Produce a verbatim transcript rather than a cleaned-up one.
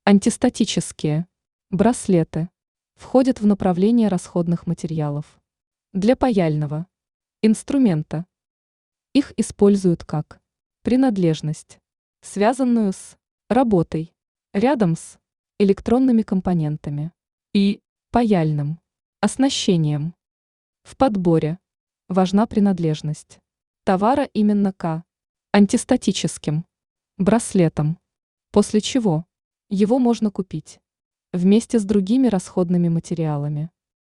Антистатические браслеты входят в направление расходных материалов для паяльного инструмента. Их используют как принадлежность, связанную с работой, рядом с электронными компонентами и паяльным оснащением. В подборе важна принадлежность товара именно к антистатическим браслетам, после чего его можно купить вместе с другими расходными материалами.